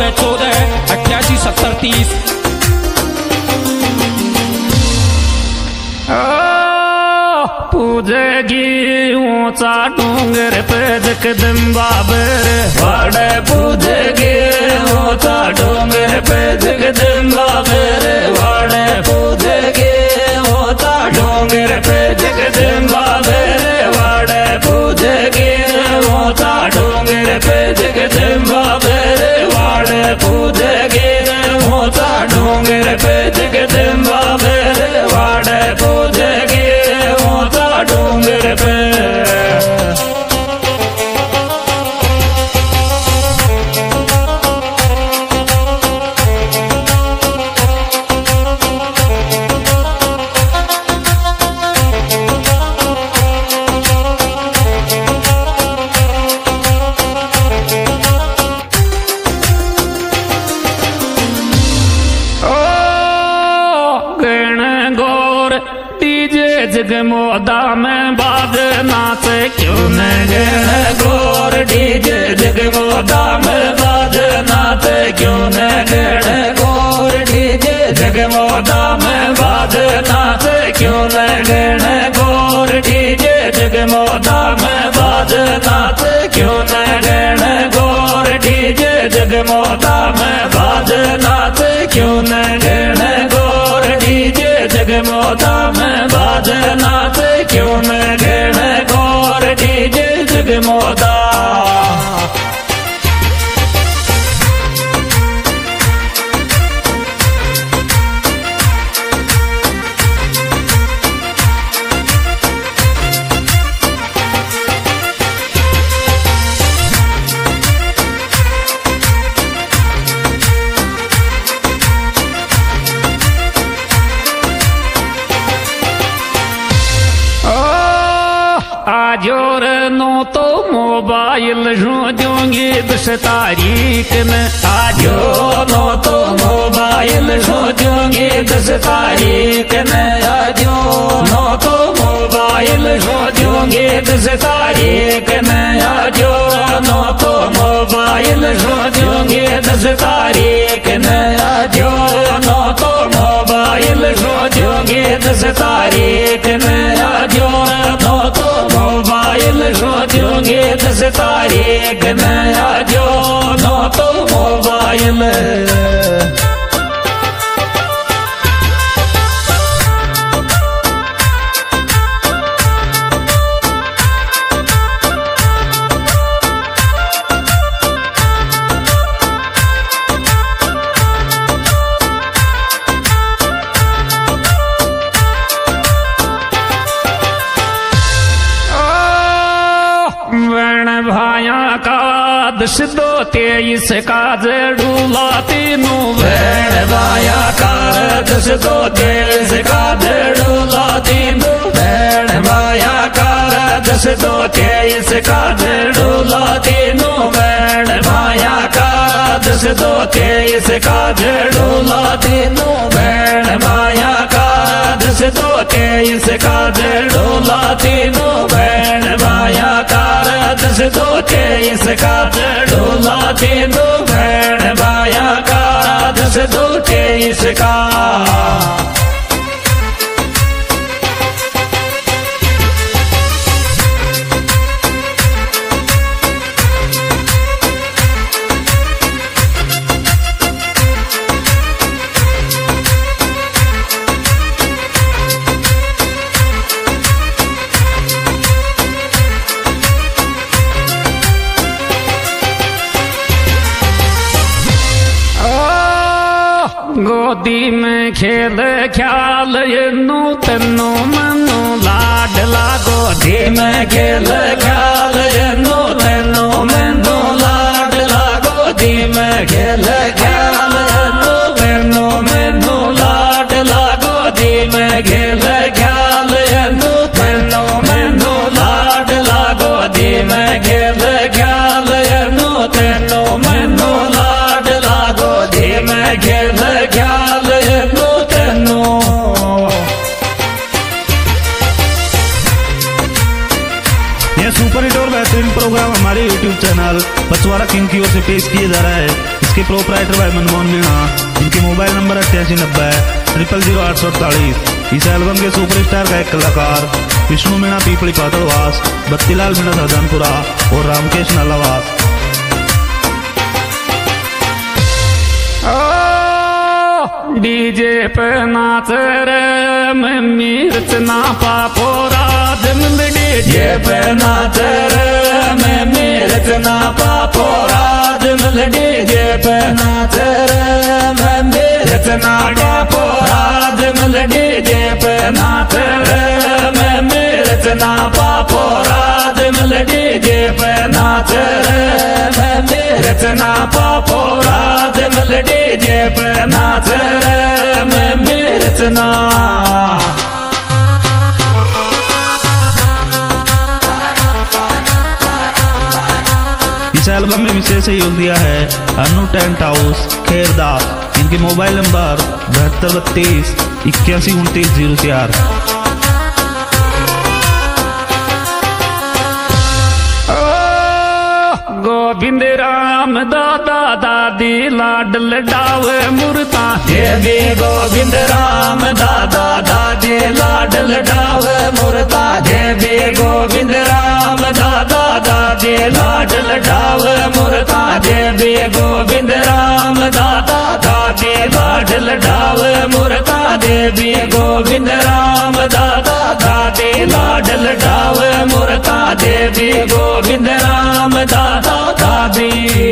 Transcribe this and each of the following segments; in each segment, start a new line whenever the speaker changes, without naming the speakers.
9814
पूजेगी ऊंचा डोंगर पे जगदम्बा बर वाड़े पूजेगी ऊंचा डोंगर पे जगदम्बा बर वाड़े पूजेगी ऊंचा डोंगर पे जगदम्बा बर वाड़े पूजेगी ऊंचा डोंगर पे जगदम्बा बर वाड़े पूजेगी ऊंचा डोंगर पे जगदम्बा बर वाड़े पूजेगी डोंगर पे जगमोदा में बाज नाच क्यों न गण गोर डीजे जगमोदा में बाज नाच क्यों न गण गोर डीजे जगमोदा में बाज नाच क्यों न गण गोर डीजे जगमोदा में बाज नाच क्यों न गण गोर डीजे जगमोदा में बाज नाच क्यों न गण गोर डीजे जगमोदा में बाज नाच क्यों न गण गोर डीजे जगमोदा आजोर नो तो मोबाइल जोंगे 10 तारीख में आजो नो तो मोबाइल जोंगे 10 तारीख में आजो नो तो मोबाइल जोंगे 10 तारीख में आजो नो तो मोबाइल जोंगे 10 तारीख में आजो नो तो मोबाइल जोंगे 10 तारीख में आजो नो तो मोबाइल जोंगे 10 तारीख में आजो नो तो मोबाइल भाया का 10-23 का जड़ूला तीनों बहन भाया का 10-23 का जड़ूला तीनों बहन भाया का 10-23 का जड़ूला तीनों बहन भाया का 10-23 का जड़ूला तीनों बहन भाया का 10-23 का जड़ूला तीनों बहन भाया का 10-23 का जड़ूला तीनों बहन भाया का 10-23 का गोदी में खेल ख्याल नू तन्नू मनु लाडला गोदी में खेल ख्याल नू तन्नू मनु लाडला गोदी में खेल ख्याल नू तन्नू मनु लाडला गोदी में खेल ख्याल नू तन्नू मनु लाडला गोदी में खेल ख्याल नू तन्नू मनु लाडला गोदी में खेल ख्याल नू तन्नू
यह सुपर हिट और बेहतरीन प्रोग्राम हमारे YouTube
चैनल पचवाड़ा किंग की ओर से पेश किया जा रहा है। इसके प्रोपराइटर भाई मनमोहन मीणा, इनके मोबाइल नंबर 8890 इस एल्बम के सुपरस्टार गायक कलाकार विष्णु मीणा पीपली पातड़वास, बत्तीलाल मीणा सरदानपुरा और रामकेश नालावास।
डीजे पे नाच रे मम्मी रचना पापो राज डीजे पे नाच रे मम्मी रचना पापो राज डीजे पे नाच रे मम्मी रचना पापो राज डीजे पे नाच रे मम्मी रचना पापो राज डीजे पे नाच रे मम्मी रचना पापो राज डीजे पे नाच रे मम्मी रचना।
इस एल्बम में विशेष सहयोग दिया है अनु टेंट हाउस खेरदास, इनके मोबाइल नंबर 7232 812904।
गोविंद राम दादा दादी लाडल डावे मुरता देवी, गोविंद राम दादा दादी लाडल डावे मुरता देवी, गोविंद राम दादा दादी लाडल डावे मुरता देवी, गोविंद राम दादा दादी लाडल डावे मुरता देवी, गोविंद राम दादा दादी लाडल डावे मुरता देवी, गोविंद राम दादा दादी।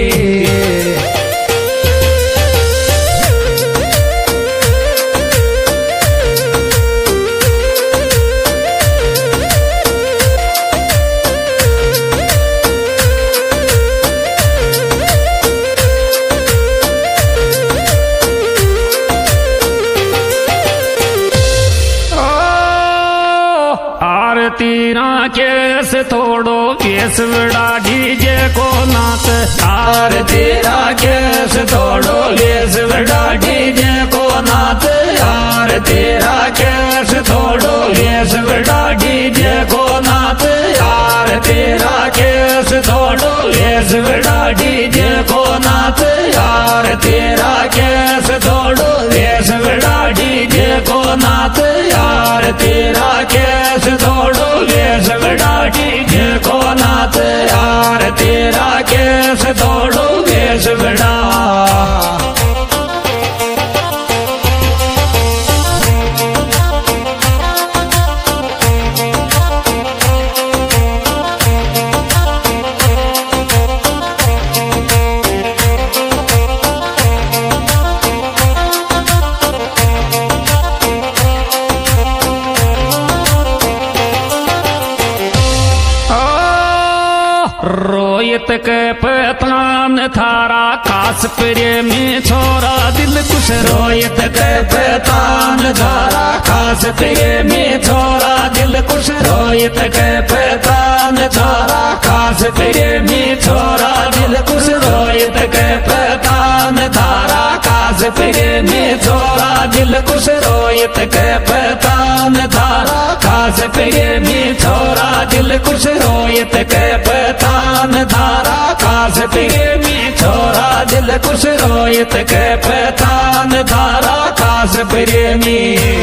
तीरा केस थोड़ो केस बड़ा डीजे को नाच आर तेरा केस थोड़ो केस बड़ा डीजे को नाच यार तेरा केस थोड़ो केस बड़ा डीजे को नाच यार तेरा केस थोड़ो केस बड़ा डीजे को नाच यार तेरा केस थोड़ो केस बड़ा डीजे को नाच यार तेरा केस थोड़ो केस बड़ा डीजे को नाच यार तेरा केस थोड़ो केस बड़ा। रोहित के पतान थारा खास प्रेमी छोरा दिल कुछ रोहित के पतान थारा खास प्रेमी छोरा दिल कुछ रोहित के पतान थारा खास प्रेमी छोरा दिल कुछ रोहित के पतान थारा खास प्रेमी छोरा दिल कुछ रोहित के पतान थारा खास प्रेमी छोरा दिल कुछ रोहित के पतान धारा खास प्रेमी छोरा दिल कुछ रोहित के पतान धारा खास प्रेमी।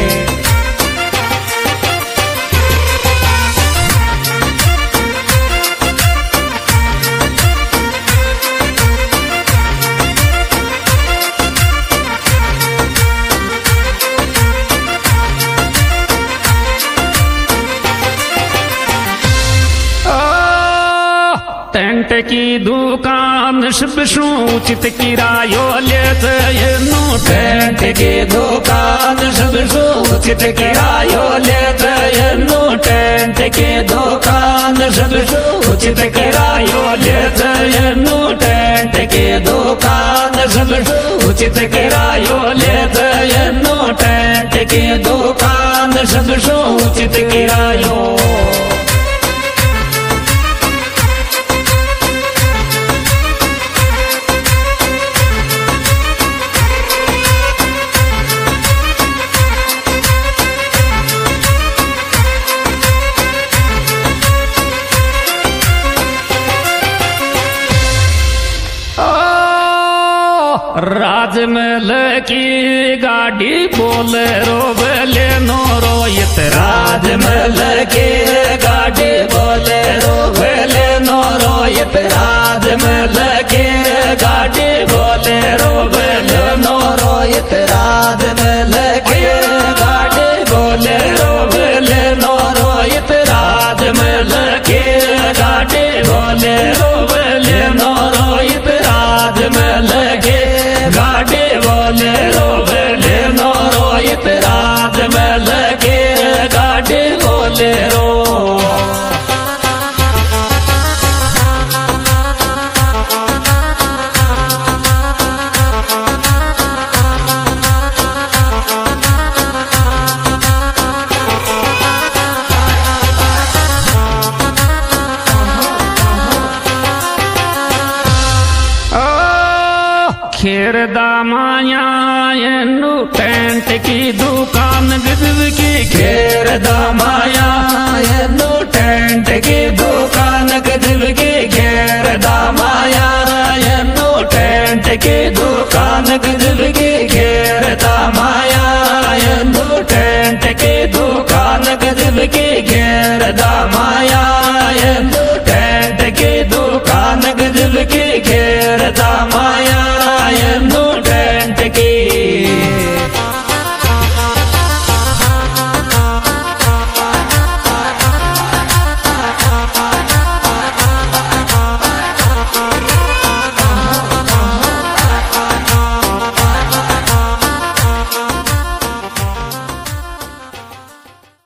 टेंट की दुकान शुभ सूचित किरायो लेते टेंट की दुकान शुभ सूचित किरायो लेते टेंट की दुकान शुभ सूचित किरायो लेते टेंट की दुकान शुभ सूचित किरायो लेते टेंट की दुकान शुभ सूचित किरायो। राजमहल की गाड़ी बोलेरो बलेनो रोहित राजमहल की गाड़ी बोलेरो बलेनो रोहित राजमहल की गाड़ी बोलेरो बलेनो रोहित राजमहल की गाड़ी बोलेरो बलेनो रोहित राजमहल की गाड़ी बोलेरो बलेनो रोहित राजमहल की गाड़ी बोलेरो बलेनो रोहित राजमहल की गाड़ी बोलेरो खेरदा माया एनु टेंट की दुकान गजब की खेरदा माया एनु टेंट की दुकान गजब की खेरदा माया एनु टेंट की दुकान गजब की खेरदा माया एनु टेंट की दुकान गजब की खेरदा माया एनु